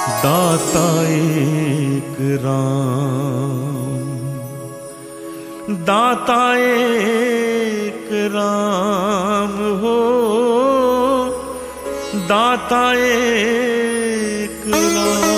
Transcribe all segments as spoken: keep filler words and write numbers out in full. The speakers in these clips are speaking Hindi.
दाता एक राम, दाता एक राम हो, दाता एक राम।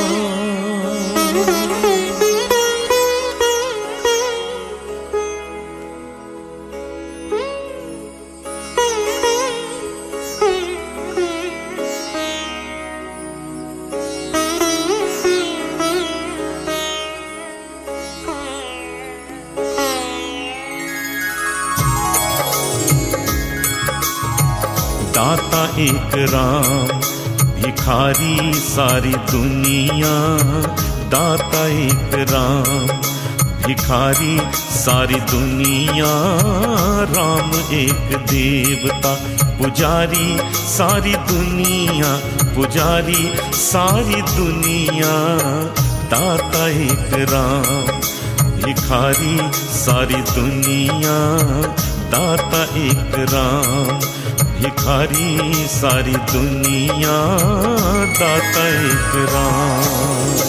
दाता एक राम, भिखारी सारी दुनिया। दाता एक राम, भिखारी सारी दुनिया। राम एक देवता, पुजारी सारी दुनिया, पुजारी सारी दुनिया। दाता एक राम, भिखारी सारी दुनिया। दाता एक राम, भिखारी सारी दुनिया। दाता एक राम।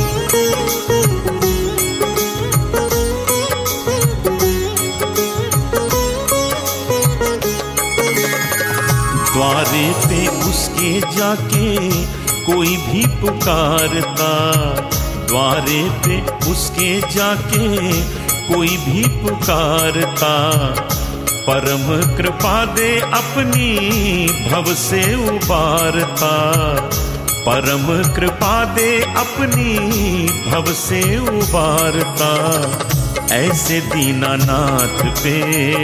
द्वारे पे उसके जाके कोई भी पुकारता, द्वारे पे उसके जाके कोई भी पुकारता। परम कृपा दे अपनी भव से उबारता, परम कृपा दे अपनी भव से उबारता। ऐसे दीनानाथ पे,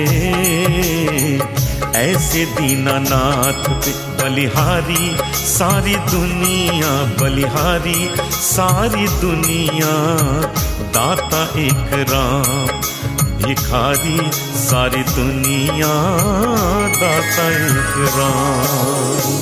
ऐसे दीनानाथ पे बलिहारी सारी दुनिया, बलिहारी सारी दुनिया। दाता एक राम, भिखारी सारी दुनिया। दाता एक राम।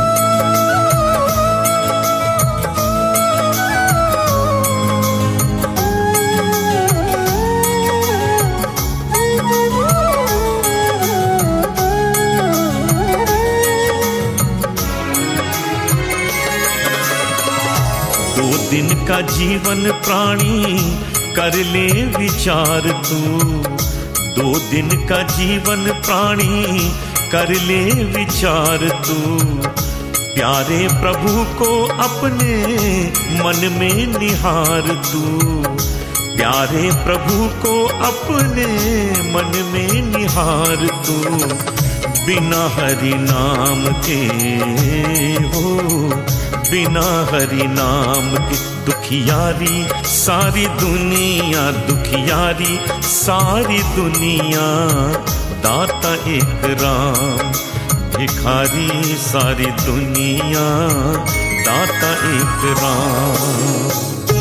दो दिन का जीवन प्राणी कर ले विचार तू, दो दिन का जीवन प्राणी कर ले विचार तू। प्यारे प्रभु को अपने मन में निहार तू, प्यारे प्रभु को अपने मन में निहार तू। बिना हरि नाम के हो, बिना हरि नाम के दुखियारी सारी दुनिया, दुखियारी सारी दुनिया। दाता एक राम, भिखारी सारी दुनिया। दाता एक राम।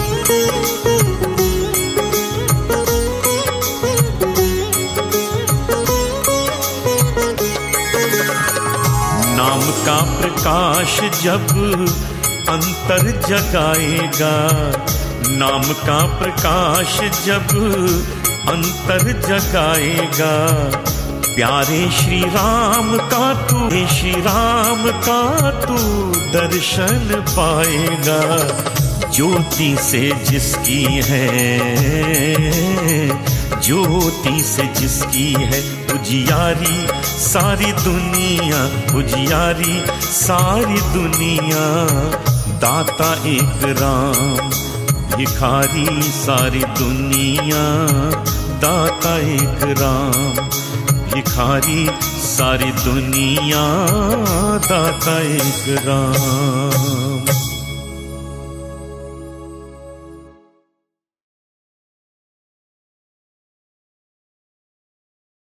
नाम का प्रकाश जब अंतर जगाएगा, नाम का प्रकाश जब अंतर जगाएगा। प्यारे श्री राम का तू, श्री राम का तू दर्शन पाएगा। ज्योति से जिसकी है, ज्योति से जिसकी है उजियारी सारी दुनिया, उजियारी सारी दुनिया। दाता एक राम, भिखारी सारी दुनिया। दाता एक राम, भिखारी सारी दुनिया। दाता एक राम।